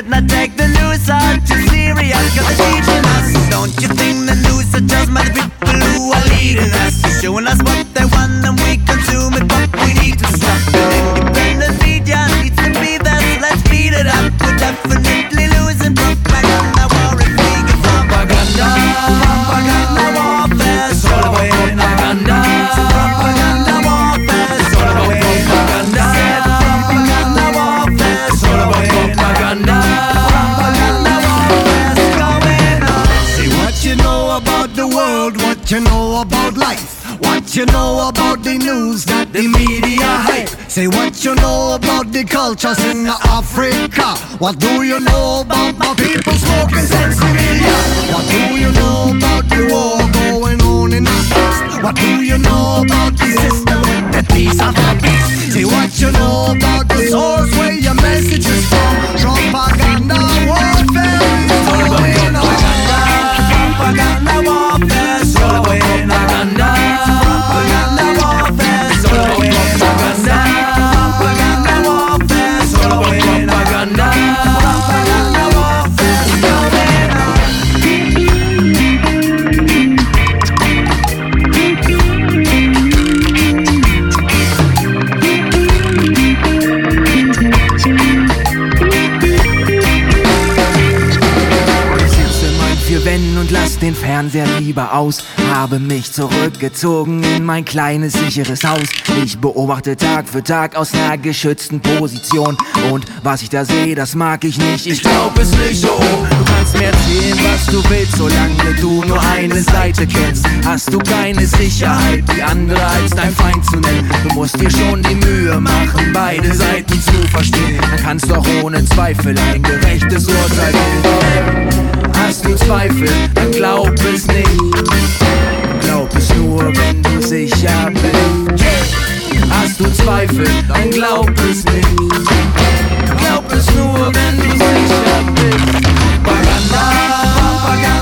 not take the news all too serious, cause they're teaching us. Don't you think the news are just by the people who are leading us, showing us what they want and we consume it, but we need to stop it. Independent media needs to be there, so let's speed it up. We're definitely losing propaganda war if we get propaganda. Propaganda warfare, so away propaganda. Propaganda warfare, so away propaganda. Propaganda warfare, so away propaganda. Propaganda warfare, going on. Say what you know about the world, what you know about life, what you know about the news that the media hype. Say what you know about the cultures in Africa. What do you know about my people smoking sensibilia? What do you know about the war going on in the East? What do you know about the system with the piece of a beast? Say what you know about the source where your message is from. Propaganda warfare is going on. Propaganda warfare, so away propaganda. Propaganda warfare, so away propaganda. Propaganda warfare, so away propaganda. Propaganda warfare, going on. Vier Wänden und lass den Fernseher lieber aus. Habe mich zurückgezogen in mein kleines, sicheres Haus. Ich beobachte Tag für Tag aus einer geschützten Position. Und was ich da sehe, das mag ich nicht. Ich glaub es nicht, oh. Du kannst mir erzählen, was du willst, solange du nur eine Seite kennst. Hast du keine Sicherheit, die andere als dein Feind zu nennen. Du musst dir schon die Mühe machen, beide Seiten zu verstehen. Dann kannst du auch ohne Zweifel ein gerechtes Urteil bilden. Hast du Zweifel, dann glaub es nicht. Glaub es nur, wenn du sicher bist. Hast du Zweifel, dann glaub es nicht. Glaub es nur, wenn du sicher bist. Propaganda, Propaganda.